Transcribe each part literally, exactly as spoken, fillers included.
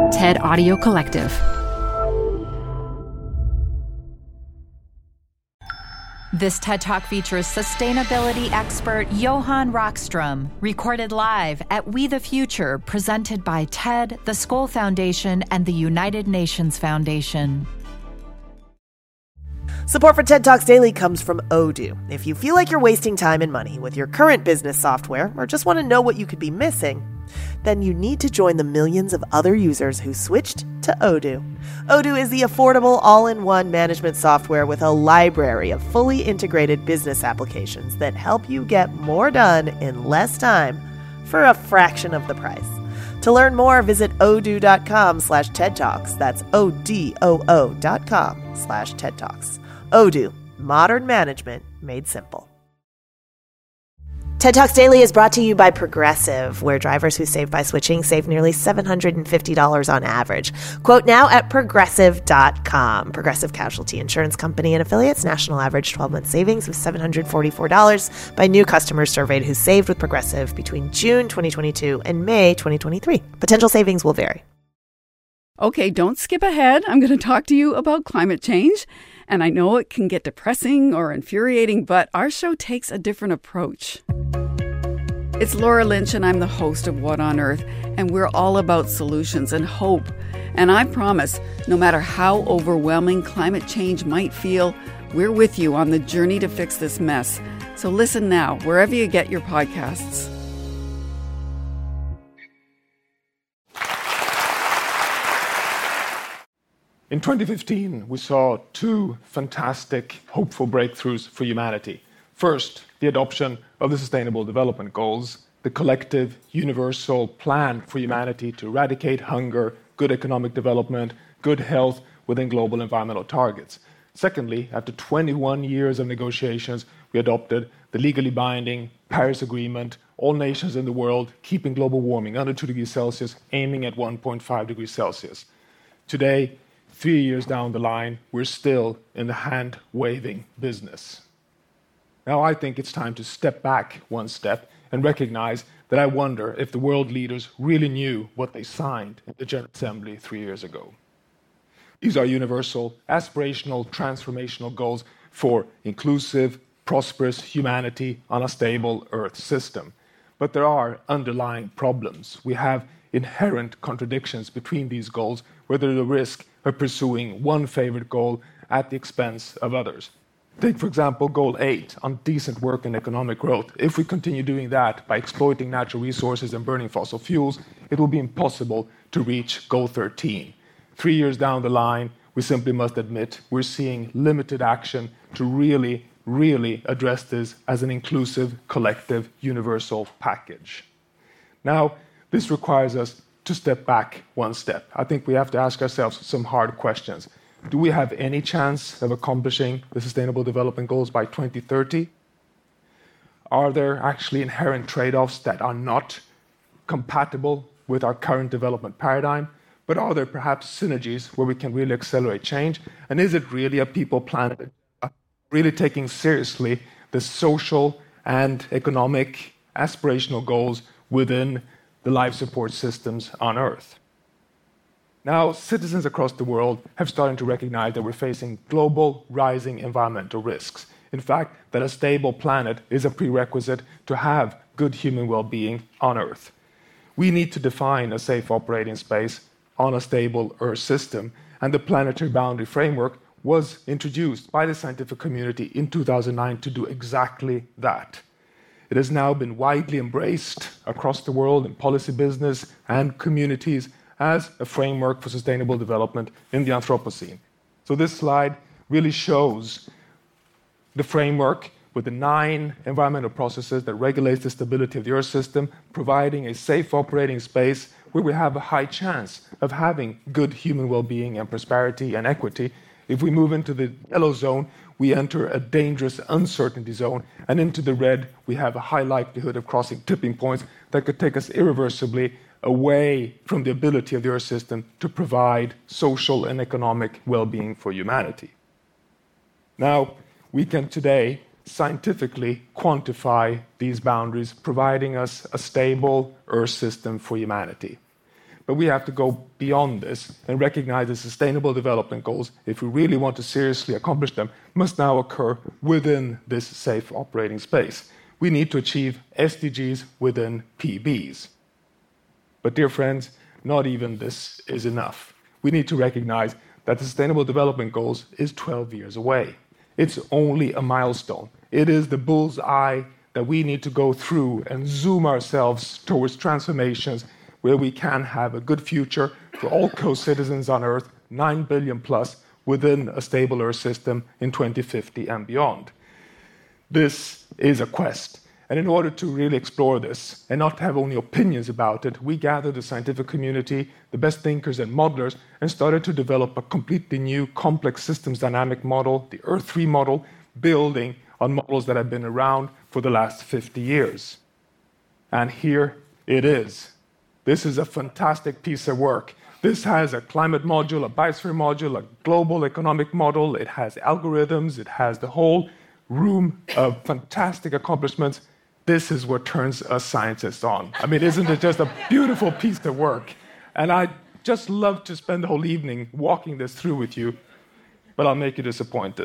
TED Audio Collective. This TED Talk features sustainability expert Johan Rockström, recorded live at We the Future, presented by TED, the Skoll Foundation, and the United Nations Foundation. Support for TED Talks Daily comes from Odoo. If you feel like you're wasting time and money with your current business software, or just want to know what you could be missing, then you need to join the millions of other users who switched to Odoo. Odoo is the affordable all-in-one management software with a library of fully integrated business applications that help you get more done in less time for a fraction of the price. To learn more, visit odoo.com slash TED Talks. That's O-D-O-O dot com slash TED Talks. Odoo, modern management made simple. TED Talks Daily is brought to you by Progressive, where drivers who save by switching save nearly seven hundred fifty dollars on average. Quote now at progressive dot com. Progressive Casualty Insurance Company and affiliates. National average twelve-month savings of seven hundred forty-four dollars by new customers surveyed who saved with Progressive between June twenty twenty-two and May twenty twenty-three. Potential savings will vary. Okay, don't skip ahead. I'm going to talk to you about climate change. And I know it can get depressing or infuriating, but our show takes a different approach. It's Laura Lynch, and I'm the host of What on Earth, and we're all about solutions and hope. And I promise, no matter how overwhelming climate change might feel, we're with you on the journey to fix this mess. So listen now, wherever you get your podcasts. In twenty fifteen, we saw two fantastic, hopeful breakthroughs for humanity. First, the adoption of the Sustainable Development Goals, the collective, universal plan for humanity to eradicate hunger, good economic development, good health within global environmental targets. Secondly, after twenty-one years of negotiations, we adopted the legally binding Paris Agreement, all nations in the world keeping global warming under two degrees Celsius, aiming at one point five degrees Celsius. Today, three years down the line, we're still in the hand-waving business. Now I think it's time to step back one step and recognize that I wonder if the world leaders really knew what they signed in the General Assembly three years ago. These are universal, aspirational, transformational goals for inclusive, prosperous humanity on a stable Earth system. But there are underlying problems. We have inherent contradictions between these goals, where there's a risk of pursuing one favorite goal at the expense of others. Take, for example, Goal eight on decent work and economic growth. If we continue doing that by exploiting natural resources and burning fossil fuels, it will be impossible to reach Goal thirteen. Three years down the line, we simply must admit we're seeing limited action to really, really address this as an inclusive, collective, universal package. Now, this requires us to step back one step. I think we have to ask ourselves some hard questions. Do we have any chance of accomplishing the Sustainable Development Goals by twenty thirty? Are there actually inherent trade-offs that are not compatible with our current development paradigm? But are there perhaps synergies where we can really accelerate change? And is it really a people planet really taking seriously the social and economic aspirational goals within the life support systems on Earth? Now, citizens across the world have started to recognize that we're facing global rising environmental risks. In fact, that a stable planet is a prerequisite to have good human well-being on Earth. We need to define a safe operating space on a stable Earth system, and the Planetary Boundary Framework was introduced by the scientific community in two thousand nine to do exactly that. It has now been widely embraced across the world in policy, business, and communities as a framework for sustainable development in the Anthropocene. So this slide really shows the framework with the nine environmental processes that regulate the stability of the Earth system, providing a safe operating space where we have a high chance of having good human well-being and prosperity and equity. If we move into the yellow zone, we enter a dangerous uncertainty zone, and into the red, we have a high likelihood of crossing tipping points that could take us irreversibly away from the ability of the Earth system to provide social and economic well-being for humanity. Now, we can today scientifically quantify these boundaries, providing us a stable Earth system for humanity. But we have to go beyond this and recognize the Sustainable Development Goals, if we really want to seriously accomplish them, must now occur within this safe operating space. We need to achieve S D Gs within P Bs. But dear friends, not even this is enough. We need to recognize that the Sustainable Development Goals is twelve years away. It's only a milestone. It is the bull's eye that we need to go through and zoom ourselves towards transformations where we can have a good future for all co-citizens on Earth, nine billion plus, within a stable Earth system in twenty fifty and beyond. This is a quest. And in order to really explore this and not have only opinions about it, we gathered the scientific community, the best thinkers and modelers, and started to develop a completely new complex systems dynamic model, the Earth three model, building on models that have been around for the last fifty years. And here it is. This is a fantastic piece of work. This has a climate module, a biosphere module, a global economic model. It has algorithms. It has the whole room of fantastic accomplishments. This is what turns us scientists on. I mean, isn't it just a beautiful piece of work? And I'd just love to spend the whole evening walking this through with you, but I'll make you disappointed.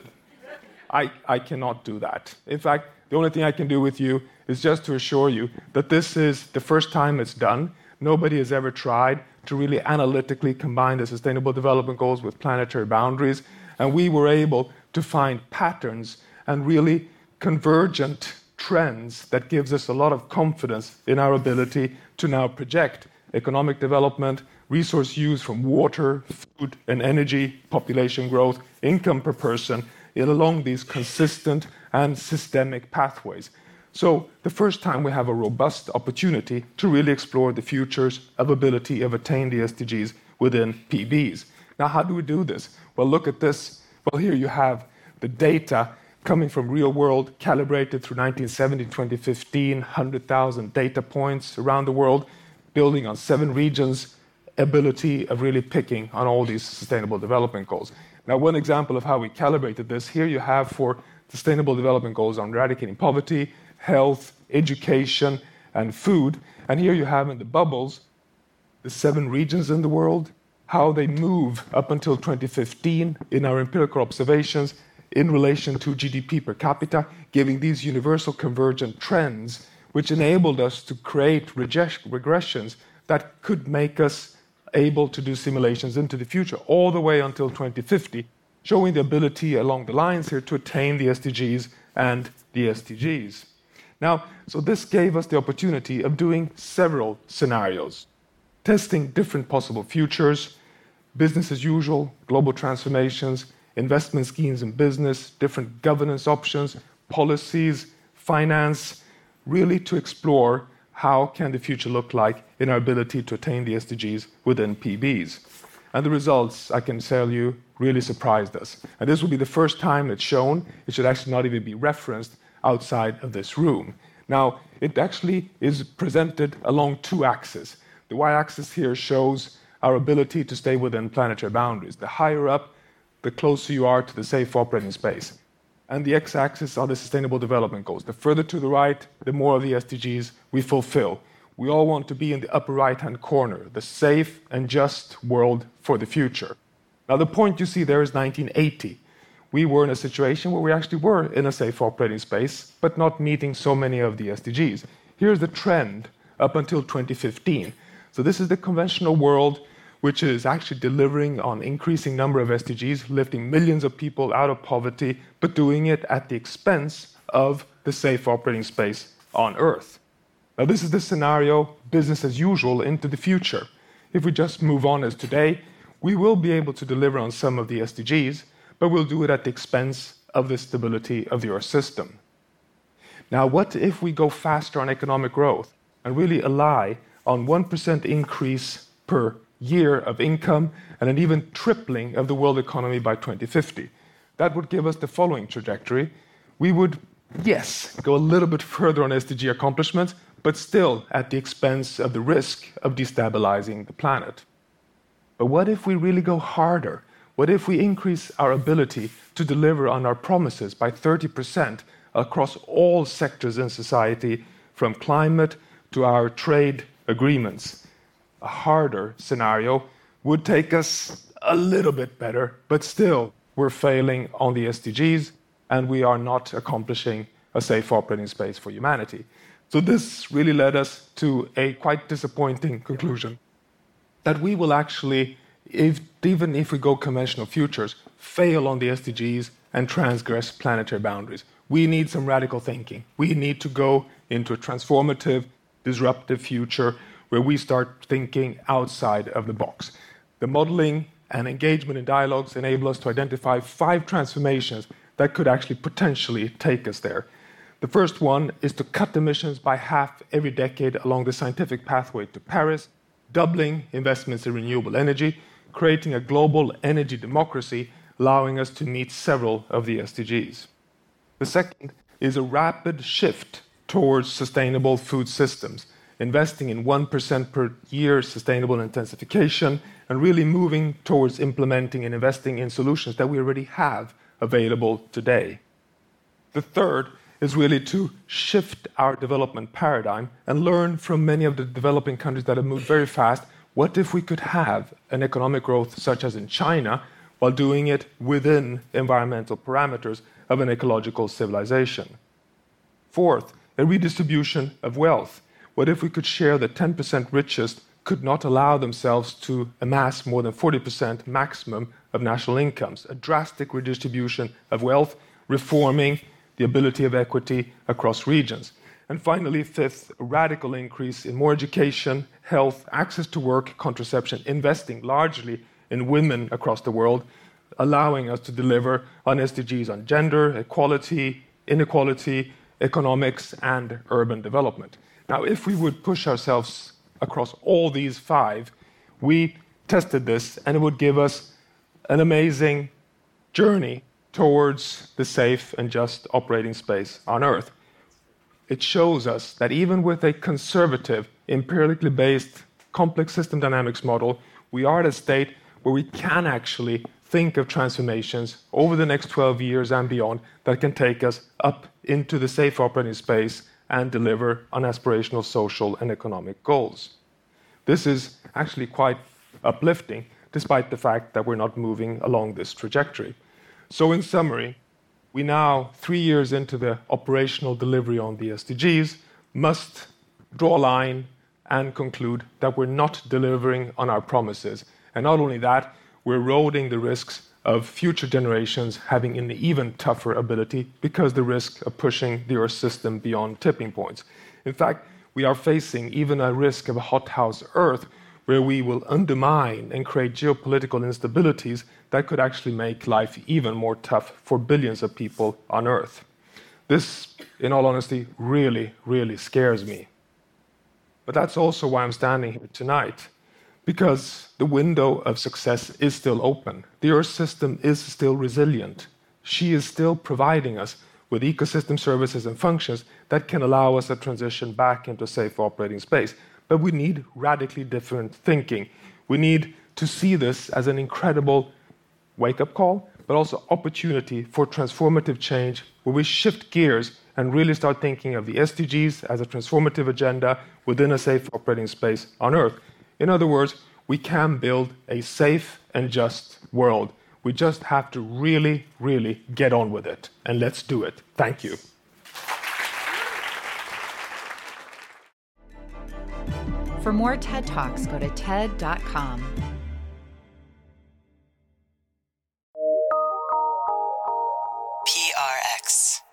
I, I cannot do that. In fact, the only thing I can do with you is just to assure you that this is the first time it's done. Nobody has ever tried to really analytically combine the Sustainable Development Goals with planetary boundaries, and we were able to find patterns and really convergent trends that gives us a lot of confidence in our ability to now project economic development, resource use from water, food and energy, population growth, income per person, along these consistent and systemic pathways. So the first time we have a robust opportunity to really explore the futures of ability of attain the S D Gs within P Bs. Now, how do we do this? Well, look at this. Well, here you have the data coming from real world, calibrated through nineteen seventy to twenty fifteen, one hundred thousand data points around the world, building on seven regions, ability of really picking on all these Sustainable Development Goals. Now, one example of how we calibrated this, here you have for Sustainable Development Goals on eradicating poverty, health, education, and food. And here you have in the bubbles the seven regions in the world, how they move up until twenty fifteen in our empirical observations in relation to G D P per capita, giving these universal convergent trends, which enabled us to create regressions that could make us able to do simulations into the future, all the way until twenty fifty, showing the ability along the lines here to attain the S D Gs and the S D Gs. Now, so this gave us the opportunity of doing several scenarios, testing different possible futures, business as usual, global transformations, investment schemes in business, different governance options, policies, finance, really to explore how can the future look like in our ability to attain the S D Gs within P Bs. And the results, I can tell you, really surprised us. And this will be the first time it's shown. It should actually not even be referenced outside of this room. Now, it actually is presented along two axes. The y-axis here shows our ability to stay within planetary boundaries. The higher up, the closer you are to the safe operating space. And the x-axis are the Sustainable Development Goals. The further to the right, the more of the S D Gs we fulfill. We all want to be in the upper right-hand corner, the safe and just world for the future. Now, the point you see there is nineteen eighty. We were in a situation where we actually were in a safe operating space, but not meeting so many of the S D Gs. Here's the trend up until twenty fifteen. So this is the conventional world, which is actually delivering on increasing number of S D Gs, lifting millions of people out of poverty, but doing it at the expense of the safe operating space on Earth. Now, this is the scenario, business as usual, into the future. If we just move on as today, we will be able to deliver on some of the S D Gs, but we'll do it at the expense of the stability of the Earth system. Now, what if we go faster on economic growth and really rely on one percent increase per year of income and an even tripling of the world economy by twenty fifty? That would give us the following trajectory. We would, yes, go a little bit further on S D G accomplishments, but still at the expense of the risk of destabilizing the planet. But what if we really go harder? What if we increase our ability to deliver on our promises by thirty percent across all sectors in society, from climate to our trade agreements? a harder scenario would take us a little bit better, but still we're failing on the S D Gs and we are not accomplishing a safe operating space for humanity. So this really led us to a quite disappointing conclusion that we will actually, if, even if we go conventional futures, fail on the S D Gs and transgress planetary boundaries. We need some radical thinking. We need to go into a transformative, disruptive future where we start thinking outside of the box. The modeling and engagement in dialogues enable us to identify five transformations that could actually potentially take us there. The first one is to cut emissions by half every decade along the scientific pathway to Paris, doubling investments in renewable energy, creating a global energy democracy, allowing us to meet several of the S D Gs. The second is a rapid shift towards sustainable food systems, investing in one percent per year sustainable intensification, and really moving towards implementing and investing in solutions that we already have available today. The third is really to shift our development paradigm and learn from many of the developing countries that have moved very fast. What if we could have an economic growth such as in China while doing it within environmental parameters of an ecological civilization? Fourth, a redistribution of wealth. What if we could share the ten percent richest could not allow themselves to amass more than forty percent maximum of national incomes? A drastic redistribution of wealth, reforming the ability of equity across regions. And finally, fifth, a radical increase in more education, health, access to work, contraception, investing largely in women across the world, allowing us to deliver on S D Gs on gender, equality, inequality, economics, and urban development. Now, if we would push ourselves across all these five, we tested this, and it would give us an amazing journey towards the safe and just operating space on Earth. It shows us that even with a conservative, empirically based, complex system dynamics model, we are at a state where we can actually think of transformations over the next twelve years and beyond that can take us up into the safe operating space and deliver on aspirational social and economic goals. This is actually quite uplifting, despite the fact that we're not moving along this trajectory. So in summary, we now, three years into the operational delivery on the S D Gs, must draw a line and conclude that we're not delivering on our promises. And not only that, we're eroding the risks of future generations having an even tougher ability because the risk of pushing the Earth system beyond tipping points. In fact, we are facing even a risk of a hothouse Earth where we will undermine and create geopolitical instabilities that could actually make life even more tough for billions of people on Earth. This, in all honesty, really, really scares me. But that's also why I'm standing here tonight, because the window of success is still open. The Earth system is still resilient. She is still providing us with ecosystem services and functions that can allow us a transition back into safe operating space. But we need radically different thinking. We need to see this as an incredible wake-up call, but also opportunity for transformative change, where we shift gears and really start thinking of the S D Gs as a transformative agenda within a safe operating space on Earth. In other words, we can build a safe and just world. We just have to really, really get on with it. And let's do it. Thank you. For more TED Talks, go to TED dot com. P R X.